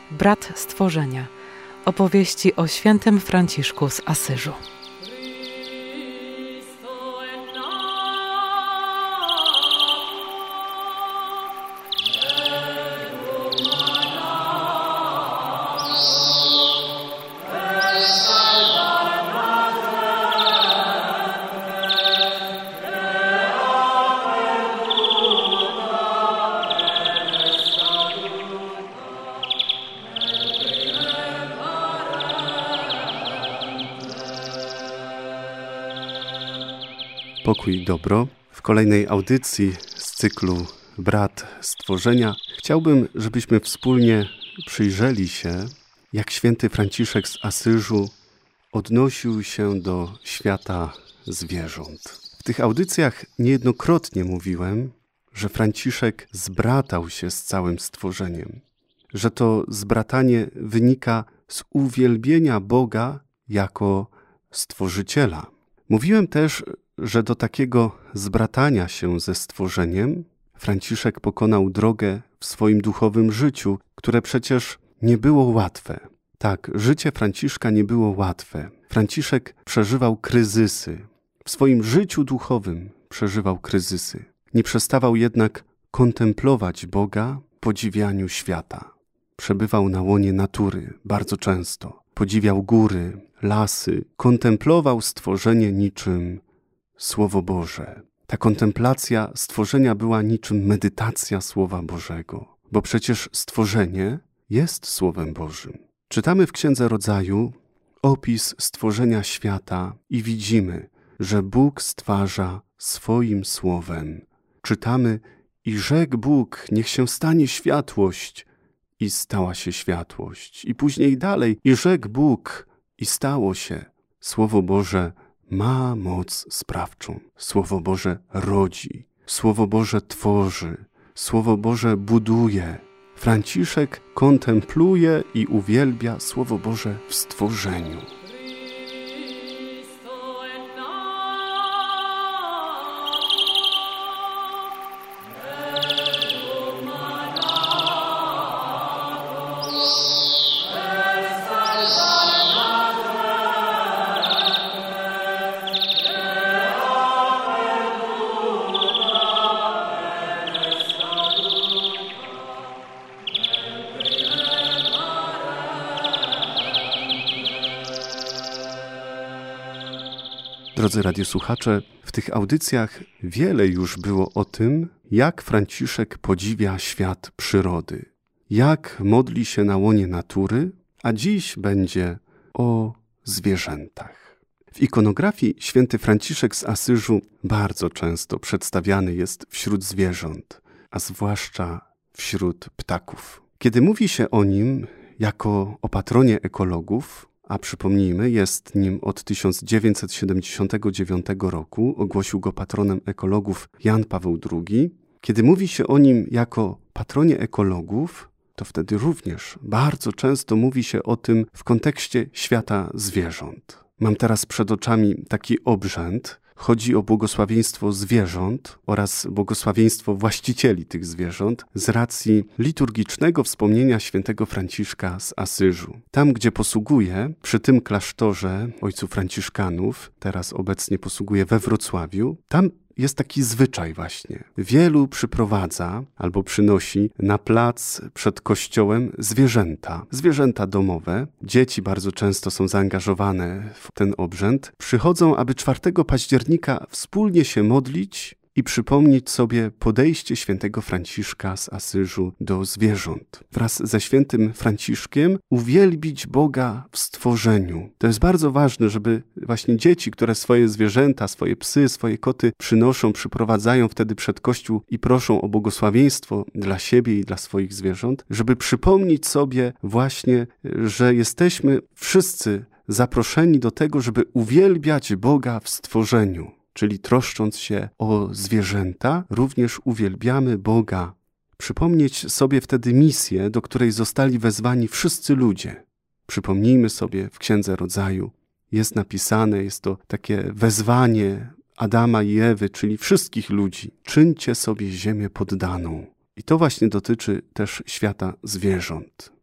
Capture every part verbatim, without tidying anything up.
Brat stworzenia. Opowieści o świętym Franciszku z Asyżu. Pokój i dobro. W kolejnej audycji z cyklu Brat Stworzenia chciałbym, żebyśmy wspólnie przyjrzeli się, jak święty Franciszek z Asyżu odnosił się do świata zwierząt. W tych audycjach niejednokrotnie mówiłem, że Franciszek zbratał się z całym stworzeniem, że to zbratanie wynika z uwielbienia Boga jako Stworzyciela. Mówiłem też, że do takiego zbratania się ze stworzeniem Franciszek pokonał drogę w swoim duchowym życiu, które przecież nie było łatwe. Tak, życie Franciszka nie było łatwe. Franciszek przeżywał kryzysy. W swoim życiu duchowym przeżywał kryzysy. Nie przestawał jednak kontemplować Boga w podziwianiu świata. Przebywał na łonie natury bardzo często. Podziwiał góry, lasy, kontemplował stworzenie niczym Słowo Boże. Ta kontemplacja stworzenia była niczym medytacja Słowa Bożego, bo przecież stworzenie jest Słowem Bożym. Czytamy w Księdze Rodzaju opis stworzenia świata i widzimy, że Bóg stwarza swoim Słowem. Czytamy: i rzekł Bóg, niech się stanie światłość, i stała się światłość. I później dalej: i rzekł Bóg, i stało się. Słowo Boże ma moc sprawczą. Słowo Boże rodzi. Słowo Boże tworzy. Słowo Boże buduje. Franciszek kontempluje i uwielbia Słowo Boże w stworzeniu. Drodzy radiosłuchacze, w tych audycjach wiele już było o tym, jak Franciszek podziwia świat przyrody, jak modli się na łonie natury, a dziś będzie o zwierzętach. W ikonografii święty Franciszek z Asyżu bardzo często przedstawiany jest wśród zwierząt, a zwłaszcza wśród ptaków. Kiedy mówi się o nim jako o patronie ekologów, a przypomnijmy, jest nim od tysiąc dziewięćset siedemdziesiątego dziewiątego roku, ogłosił go patronem ekologów Jan Paweł drugi. Kiedy mówi się o nim jako patronie ekologów, to wtedy również bardzo często mówi się o tym w kontekście świata zwierząt. Mam teraz przed oczami taki obrzęd. Chodzi o błogosławieństwo zwierząt oraz błogosławieństwo właścicieli tych zwierząt z racji liturgicznego wspomnienia świętego Franciszka z Asyżu. Tam, gdzie posługuje, przy tym klasztorze ojców franciszkanów, teraz obecnie posługuje we Wrocławiu, tam jest taki zwyczaj właśnie. Wielu przyprowadza albo przynosi na plac przed kościołem zwierzęta. Zwierzęta domowe. Dzieci bardzo często są zaangażowane w ten obrzęd. Przychodzą, aby czwartego października wspólnie się modlić i przypomnieć sobie podejście świętego Franciszka z Asyżu do zwierząt. Wraz ze świętym Franciszkiem uwielbić Boga w stworzeniu. To jest bardzo ważne, żeby właśnie dzieci, które swoje zwierzęta, swoje psy, swoje koty przynoszą, przyprowadzają wtedy przed Kościół i proszą o błogosławieństwo dla siebie i dla swoich zwierząt, żeby przypomnieć sobie właśnie, że jesteśmy wszyscy zaproszeni do tego, żeby uwielbiać Boga w stworzeniu. Czyli troszcząc się o zwierzęta, również uwielbiamy Boga. Przypomnieć sobie wtedy misję, do której zostali wezwani wszyscy ludzie. Przypomnijmy sobie, w Księdze Rodzaju jest napisane, jest to takie wezwanie Adama i Ewy, czyli wszystkich ludzi. Czyńcie sobie ziemię poddaną. I to właśnie dotyczy też świata zwierząt.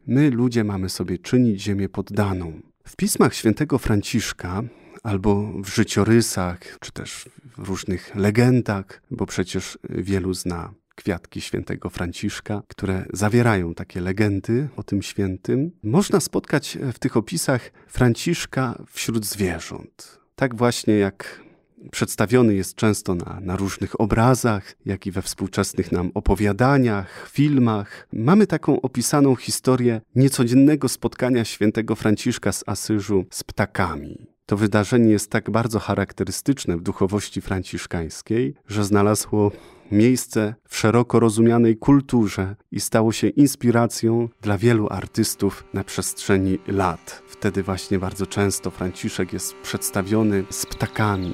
My, ludzie, mamy sobie czynić ziemię poddaną. W pismach świętego Franciszka albo w życiorysach, czy też w różnych legendach, bo przecież wielu zna kwiatki świętego Franciszka, które zawierają takie legendy o tym świętym, można spotkać w tych opisach Franciszka wśród zwierząt. Tak właśnie jak przedstawiony jest często na, na różnych obrazach, jak i we współczesnych nam opowiadaniach, filmach. Mamy taką opisaną historię niecodziennego spotkania świętego Franciszka z Asyżu z ptakami. To wydarzenie jest tak bardzo charakterystyczne w duchowości franciszkańskiej, że znalazło miejsce w szeroko rozumianej kulturze i stało się inspiracją dla wielu artystów na przestrzeni lat. Wtedy właśnie bardzo często Franciszek jest przedstawiony z ptakami.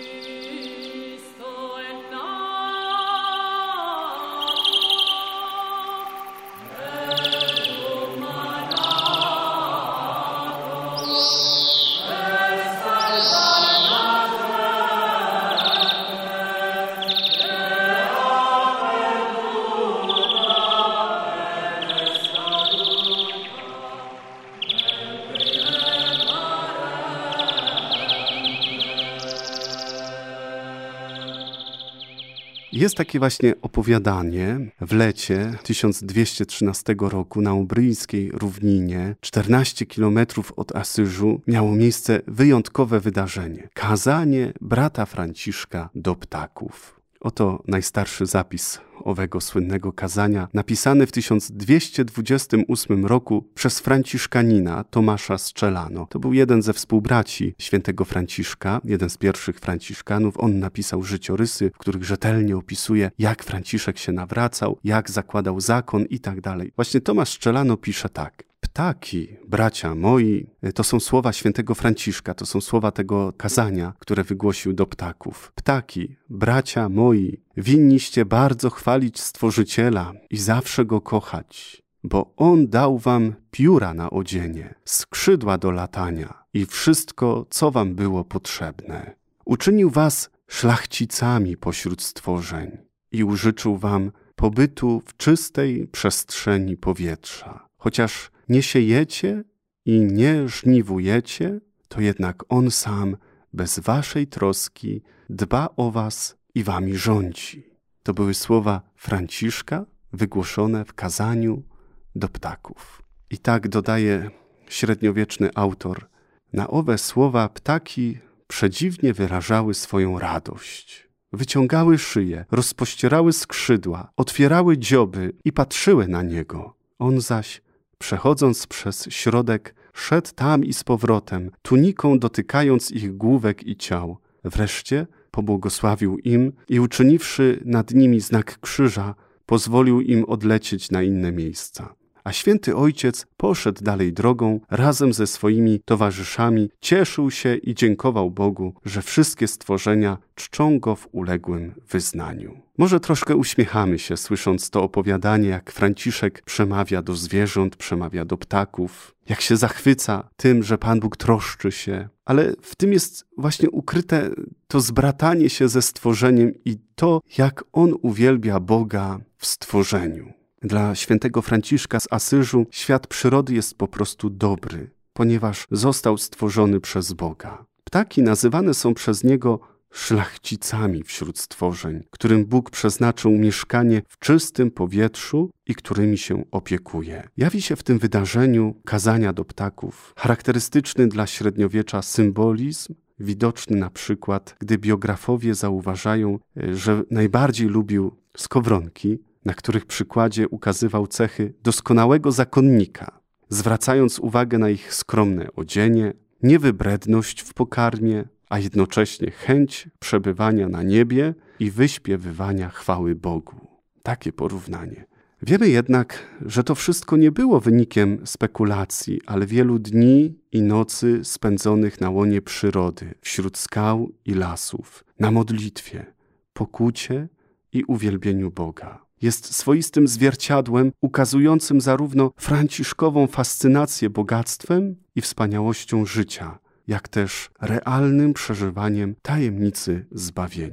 Jest takie właśnie opowiadanie w lecie tysiąc dwieście trzynastego roku na umbryjskiej równinie, czternaście kilometrów od Asyżu, miało miejsce wyjątkowe wydarzenie. Kazanie brata Franciszka do ptaków. Oto najstarszy zapis owego słynnego kazania, napisany w tysiąc dwieście dwudziestym ósmym roku przez franciszkanina Tomasza z Celano. To był jeden ze współbraci świętego Franciszka, jeden z pierwszych franciszkanów. On napisał życiorysy, w których rzetelnie opisuje, jak Franciszek się nawracał, jak zakładał zakon i tak dalej. Właśnie Tomasz z Celano pisze tak. Ptaki, bracia moi, to są słowa świętego Franciszka, to są słowa tego kazania, które wygłosił do ptaków. Ptaki, bracia moi, winniście bardzo chwalić Stworzyciela i zawsze Go kochać, bo On dał wam pióra na odzienie, skrzydła do latania i wszystko, co wam było potrzebne. Uczynił was szlachcicami pośród stworzeń i użyczył wam pobytu w czystej przestrzeni powietrza. Chociaż nie siejecie i nie żniwujecie, to jednak On sam bez waszej troski dba o was i wami rządzi. To były słowa Franciszka wygłoszone w kazaniu do ptaków. I tak dodaje średniowieczny autor, na owe słowa ptaki przedziwnie wyrażały swoją radość. Wyciągały szyje, rozpościerały skrzydła, otwierały dzioby i patrzyły na niego. On zaś, przechodząc przez środek, szedł tam i z powrotem, tuniką dotykając ich główek i ciał. Wreszcie pobłogosławił im i uczyniwszy nad nimi znak krzyża, pozwolił im odlecieć na inne miejsca. A święty ojciec poszedł dalej drogą, razem ze swoimi towarzyszami, cieszył się i dziękował Bogu, że wszystkie stworzenia czczą Go w uległym wyznaniu. Może troszkę uśmiechamy się, słysząc to opowiadanie, jak Franciszek przemawia do zwierząt, przemawia do ptaków, jak się zachwyca tym, że Pan Bóg troszczy się, ale w tym jest właśnie ukryte to zbratanie się ze stworzeniem i to, jak On uwielbia Boga w stworzeniu. Dla świętego Franciszka z Asyżu świat przyrody jest po prostu dobry, ponieważ został stworzony przez Boga. Ptaki nazywane są przez Niego szlachcicami wśród stworzeń, którym Bóg przeznaczył mieszkanie w czystym powietrzu i którymi się opiekuje. Jawi się w tym wydarzeniu kazania do ptaków charakterystyczny dla średniowiecza symbolizm, widoczny na przykład, gdy biografowie zauważają, że najbardziej lubił skowronki, na których przykładzie ukazywał cechy doskonałego zakonnika, zwracając uwagę na ich skromne odzienie, niewybredność w pokarmie, a jednocześnie chęć przebywania na niebie i wyśpiewywania chwały Bogu. Takie porównanie. Wiemy jednak, że to wszystko nie było wynikiem spekulacji, ale wielu dni i nocy spędzonych na łonie przyrody, wśród skał i lasów, na modlitwie, pokucie i uwielbieniu Boga. Jest swoistym zwierciadłem ukazującym zarówno franciszkową fascynację bogactwem i wspaniałością życia, jak też realnym przeżywaniem tajemnicy zbawienia.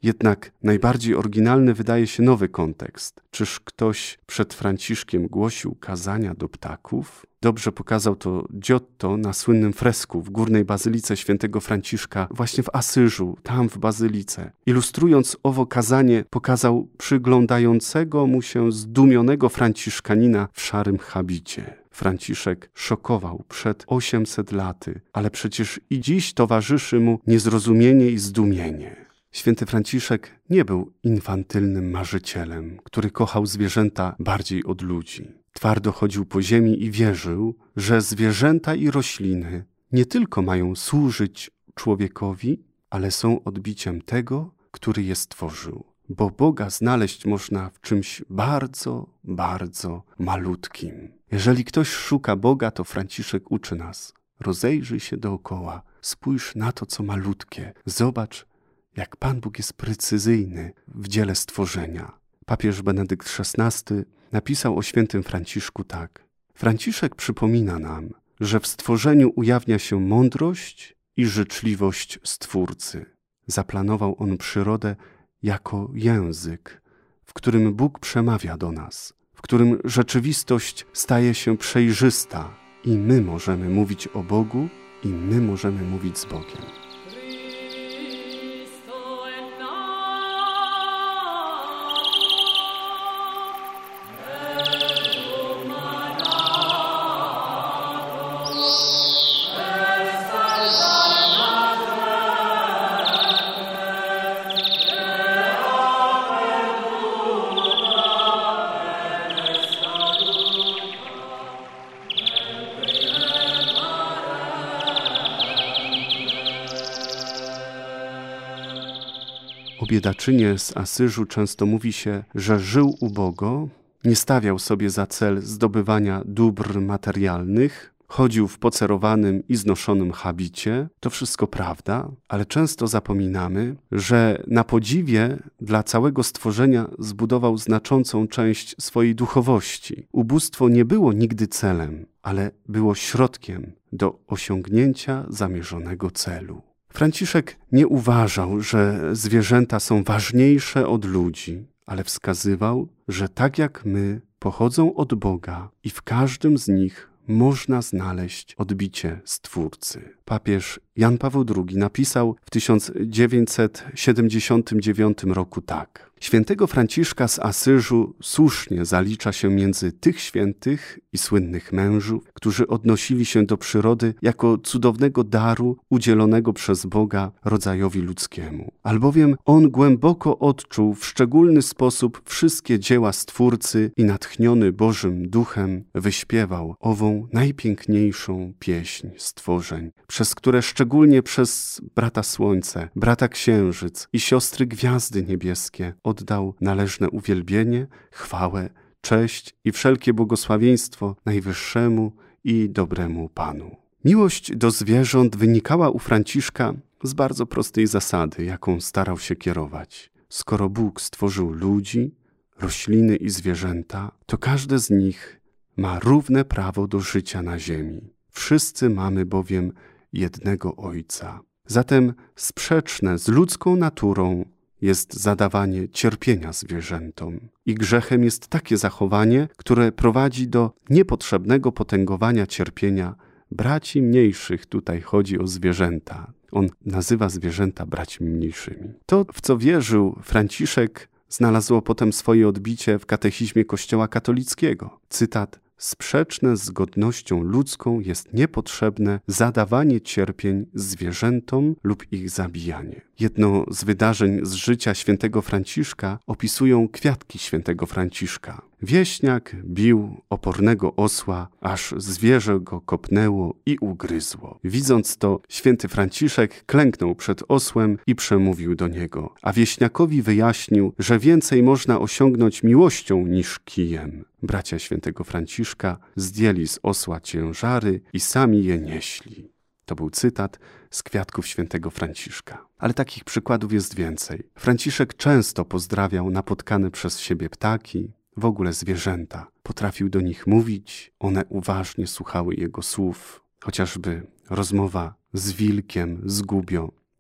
Jednak najbardziej oryginalny wydaje się nowy kontekst. Czyż ktoś przed Franciszkiem głosił kazania do ptaków? Dobrze pokazał to Giotto na słynnym fresku w górnej bazylice świętego Franciszka, właśnie w Asyżu, tam w bazylice. Ilustrując owo kazanie, pokazał przyglądającego mu się zdumionego franciszkanina w szarym habicie. Franciszek szokował przed osiemset laty, ale przecież i dziś towarzyszy mu niezrozumienie i zdumienie. Święty Franciszek nie był infantylnym marzycielem, który kochał zwierzęta bardziej od ludzi. Twardo chodził po ziemi i wierzył, że zwierzęta i rośliny nie tylko mają służyć człowiekowi, ale są odbiciem tego, który je stworzył. Bo Boga znaleźć można w czymś bardzo, bardzo malutkim. Jeżeli ktoś szuka Boga, to Franciszek uczy nas. Rozejrzyj się dookoła, spójrz na to, co malutkie. Zobacz, jak Pan Bóg jest precyzyjny w dziele stworzenia. Papież Benedykt szesnasty napisał o świętym Franciszku tak. Franciszek przypomina nam, że w stworzeniu ujawnia się mądrość i życzliwość Stwórcy. Zaplanował on przyrodę jako język, w którym Bóg przemawia do nas, w którym rzeczywistość staje się przejrzysta i my możemy mówić o Bogu i my możemy mówić z Bogiem. O biedaczynie z Asyżu często mówi się, że żył ubogo, nie stawiał sobie za cel zdobywania dóbr materialnych, chodził w pocerowanym i znoszonym habicie. To wszystko prawda, ale często zapominamy, że na podziwie dla całego stworzenia zbudował znaczącą część swojej duchowości. Ubóstwo nie było nigdy celem, ale było środkiem do osiągnięcia zamierzonego celu. Franciszek nie uważał, że zwierzęta są ważniejsze od ludzi, ale wskazywał, że tak jak my pochodzą od Boga i w każdym z nich można znaleźć odbicie Stwórcy. Papież Jan Paweł drugi napisał w tysiąc dziewięćset siedemdziesiątym dziewiątym roku tak. Świętego Franciszka z Asyżu słusznie zalicza się między tych świętych i słynnych mężów, którzy odnosili się do przyrody jako cudownego daru udzielonego przez Boga rodzajowi ludzkiemu. Albowiem on głęboko odczuł w szczególny sposób wszystkie dzieła Stwórcy i natchniony Bożym Duchem wyśpiewał ową najpiękniejszą pieśń stworzeń, przez które szczególnie przez brata Słońce, brata Księżyc i siostry Gwiazdy Niebieskie oddał należne uwielbienie, chwałę, cześć i wszelkie błogosławieństwo Najwyższemu i dobremu Panu. Miłość do zwierząt wynikała u Franciszka z bardzo prostej zasady, jaką starał się kierować. Skoro Bóg stworzył ludzi, rośliny i zwierzęta, to każde z nich ma równe prawo do życia na ziemi. Wszyscy mamy bowiem jednego Ojca. Zatem sprzeczne z ludzką naturą jest zadawanie cierpienia zwierzętom. I grzechem jest takie zachowanie, które prowadzi do niepotrzebnego potęgowania cierpienia braci mniejszych. Tutaj chodzi o zwierzęta. On nazywa zwierzęta braćmi mniejszymi. To, w co wierzył Franciszek, znalazło potem swoje odbicie w katechizmie Kościoła katolickiego. Cytat: sprzeczne z godnością ludzką jest niepotrzebne zadawanie cierpień zwierzętom lub ich zabijanie. Jedno z wydarzeń z życia świętego Franciszka opisują kwiatki świętego Franciszka. Wieśniak bił opornego osła, aż zwierzę go kopnęło i ugryzło. Widząc to, święty Franciszek klęknął przed osłem i przemówił do niego, a wieśniakowi wyjaśnił, że więcej można osiągnąć miłością niż kijem. Bracia świętego Franciszka zdjęli z osła ciężary i sami je nieśli. To był cytat z kwiatków świętego Franciszka. Ale takich przykładów jest więcej. Franciszek często pozdrawiał napotkane przez siebie ptaki, w ogóle zwierzęta. Potrafił do nich mówić, one uważnie słuchały jego słów. Chociażby rozmowa z wilkiem, z gubią.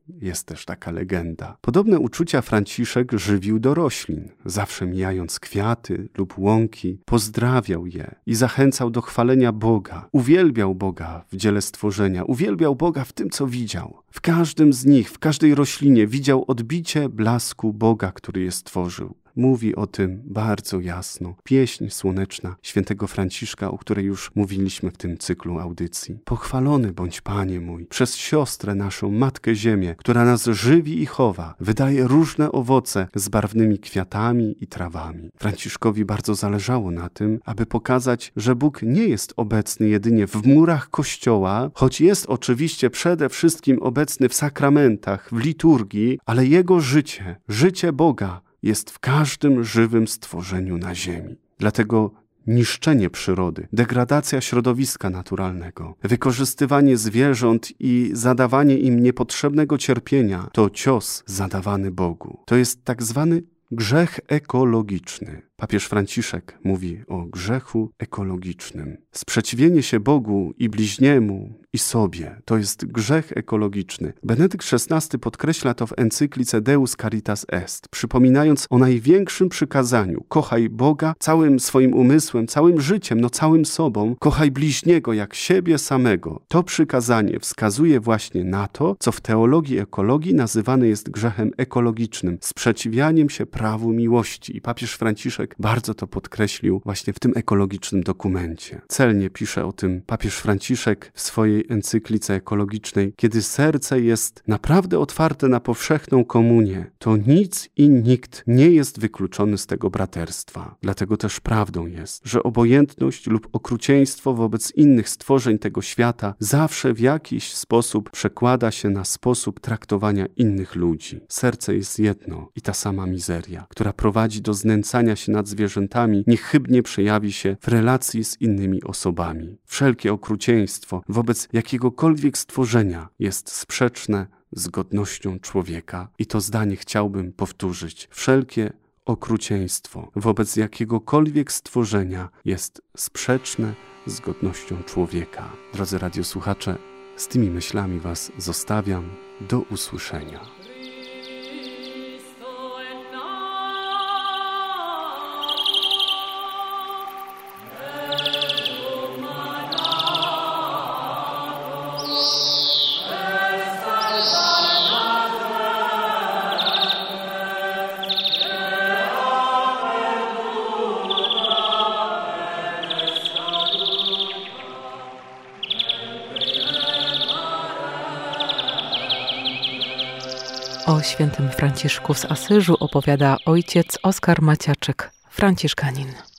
Jest też taka legenda. Podobne uczucia Franciszek żywił do roślin. Zawsze mijając kwiaty lub łąki, pozdrawiał je i zachęcał do chwalenia Boga. Uwielbiał Boga w dziele stworzenia, uwielbiał Boga w tym, co widział. W każdym z nich, w każdej roślinie widział odbicie blasku Boga, który je stworzył. Mówi o tym bardzo jasno pieśń słoneczna świętego Franciszka, o której już mówiliśmy w tym cyklu audycji. Pochwalony bądź Panie mój przez siostrę naszą, Matkę Ziemię, która nas żywi i chowa, wydaje różne owoce z barwnymi kwiatami i trawami. Franciszkowi bardzo zależało na tym, aby pokazać, że Bóg nie jest obecny jedynie w murach Kościoła, choć jest oczywiście przede wszystkim obecny w sakramentach, w liturgii, ale Jego życie, życie Boga, jest w każdym żywym stworzeniu na ziemi. Dlatego niszczenie przyrody, degradacja środowiska naturalnego, wykorzystywanie zwierząt i zadawanie im niepotrzebnego cierpienia to cios zadawany Bogu. To jest tak zwany grzech ekologiczny. Papież Franciszek mówi o grzechu ekologicznym. Sprzeciwienie się Bogu i bliźniemu i sobie to jest grzech ekologiczny. Benedykt szesnasty podkreśla to w encyklice Deus Caritas Est, przypominając o największym przykazaniu: kochaj Boga całym swoim umysłem, całym życiem, no całym sobą, kochaj bliźniego jak siebie samego. To przykazanie wskazuje właśnie na to, co w teologii ekologii nazywane jest grzechem ekologicznym, sprzeciwianiem się prawu miłości. I papież Franciszek bardzo to podkreślił właśnie w tym ekologicznym dokumencie. Celnie pisze o tym papież Franciszek w swojej encyklice ekologicznej: kiedy serce jest naprawdę otwarte na powszechną komunię, to nic i nikt nie jest wykluczony z tego braterstwa. Dlatego też prawdą jest, że obojętność lub okrucieństwo wobec innych stworzeń tego świata zawsze w jakiś sposób przekłada się na sposób traktowania innych ludzi. Serce jest jedno i ta sama mizeria, która prowadzi do znęcania się nad zwierzętami, niechybnie przejawi się w relacji z innymi osobami. Wszelkie okrucieństwo wobec jakiegokolwiek stworzenia jest sprzeczne z godnością człowieka. I to zdanie chciałbym powtórzyć. Wszelkie okrucieństwo wobec jakiegokolwiek stworzenia jest sprzeczne z godnością człowieka. Drodzy radiosłuchacze, z tymi myślami Was zostawiam. Do usłyszenia. O świętym Franciszku z Asyżu opowiada ojciec Oskar Maciaczek, franciszkanin.